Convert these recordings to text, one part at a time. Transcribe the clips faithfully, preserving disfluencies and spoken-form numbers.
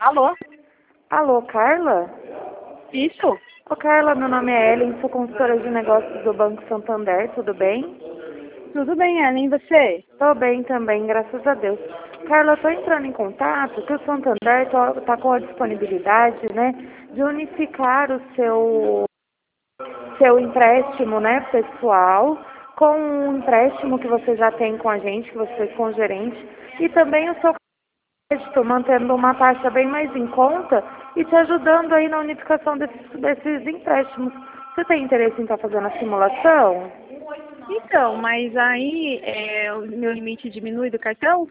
Alô? Alô, Carla? Isso? Ô, Carla, meu nome é Ellen, sou consultora de negócios do Banco Santander, tudo bem? Tudo bem, Ellen, e você? Tô bem também, graças a Deus. Carla, eu tô entrando em contato que o Santander tá, tá com a disponibilidade, né, de unificar o seu, seu empréstimo, né, pessoal, com um empréstimo que você já tem com a gente, que você fez com o gerente, e também o seu crédito, mantendo uma taxa bem mais em conta e te ajudando aí na unificação desses, desses empréstimos. Você tem interesse em estar fazendo a simulação? Então, mas aí é, o meu limite diminui do cartão?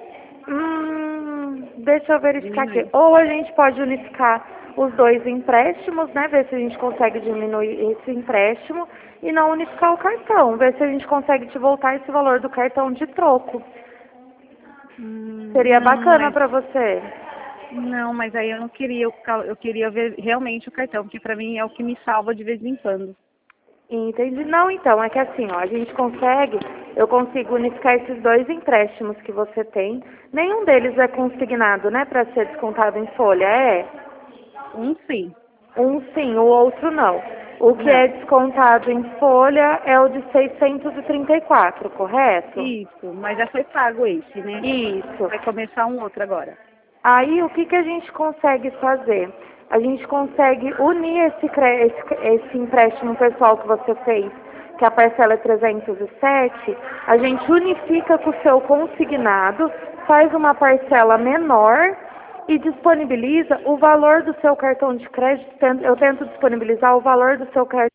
Hum, deixa eu verificar aqui. Diminui. Ou a gente pode unificar os dois empréstimos, né? Ver se a gente consegue diminuir esse empréstimo e não unificar o cartão. Ver se a gente consegue te voltar esse valor do cartão de troco. Hum, Seria não, bacana mas para você. não, mas aí eu não queria, o ca- eu queria ver realmente o cartão, porque pra mim é o que me salva de vez em quando. Entendi. Não, então, é que assim, ó, a gente consegue, eu consigo unificar esses dois empréstimos que você tem. Nenhum deles é consignado, né, para ser descontado em folha, é? Um sim. Um sim, o outro não. O que é Não. descontado em folha é o de seiscentos e trinta e quatro, correto? Isso, mas já foi pago esse, né? Isso. Vai começar um outro agora. Aí o que, que a gente consegue fazer? A gente consegue unir esse, cre- esse, esse empréstimo pessoal que você fez, que a parcela é trezentos e sete, a gente unifica com o seu consignado, faz uma parcela menor e disponibiliza o valor do seu cartão de crédito. Ten- Eu tento disponibilizar o valor do seu cartão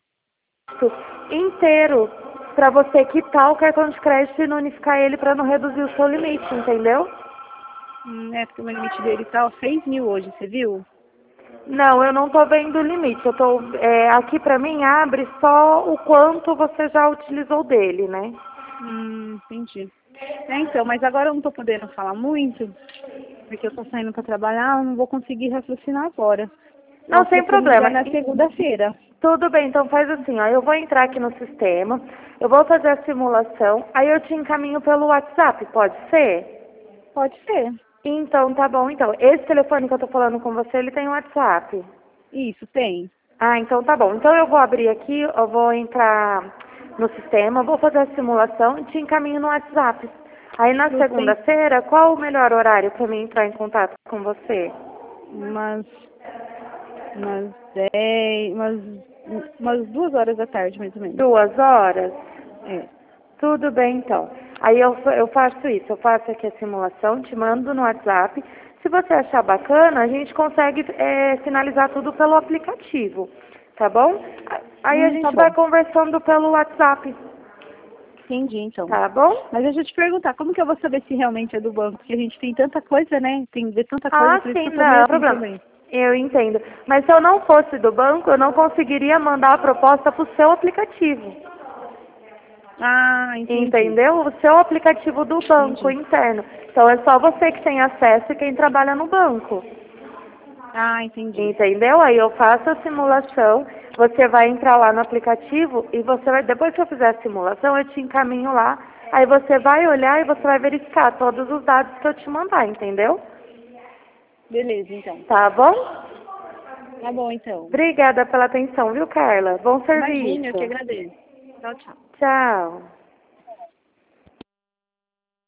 inteiro para você quitar o cartão de crédito e não unificar ele para não reduzir o seu limite, entendeu? Hum, é porque o meu limite dele tá seis mil hoje, você viu? Não, eu não estou vendo o limite. Eu tô, é, aqui para mim abre só o quanto você já utilizou dele, né? Hum, entendi. É, então, mas agora eu não tô podendo falar muito, porque eu tô saindo para trabalhar, eu não vou conseguir raciocinar agora. Então, Não, se sem você me ligar problema. na segunda-feira, Tudo bem, então faz assim, ó. Eu vou entrar aqui no sistema, eu vou fazer a simulação, aí eu te encaminho pelo WhatsApp, pode ser? pode ser. Então, tá bom. Então, esse telefone que eu tô falando com você, ele tem WhatsApp. Isso, tem. Ah, então tá bom. Então eu vou abrir aqui, eu vou entrar no sistema, vou fazer a simulação e te encaminho no WhatsApp. Aí na Eu tenho segunda-feira, qual o melhor horário para mim entrar em contato com você? umas, umas dez, umas, umas duas horas da tarde, mais ou menos. Duas horas? É. Tudo bem então. Aí eu, eu faço isso, eu faço aqui a simulação, te mando no WhatsApp. Se você achar bacana, a gente consegue é, finalizar tudo pelo aplicativo, tá bom? Aí a Hum, tá gente vai bom. conversando pelo WhatsApp, Entendi, então. tá bom? Mas deixa eu te perguntar, como que eu vou saber se realmente é do banco? Porque a gente tem tanta coisa, né? Tem que ver tanta coisa, Ah, por isso que sim, eu tô não, meio não tem assim problema. também. Eu entendo. Mas se eu não fosse do banco, eu não conseguiria mandar a proposta para o seu aplicativo. Ah, entendi. Entendeu? O seu aplicativo do banco Entendi. interno. Então é só você que tem acesso e quem trabalha no banco. Ah, entendi. Entendeu? Aí eu faço a simulação, você vai entrar lá no aplicativo e você vai, depois que eu fizer a simulação, eu te encaminho lá. Aí você vai olhar e você vai verificar todos os dados que eu te mandar, entendeu? Beleza, então. Tá bom? Tá bom, então. Obrigada pela atenção, viu, Carla? Bom Imagina, eu que serviço. agradeço. Tchau, tchau. Tchau.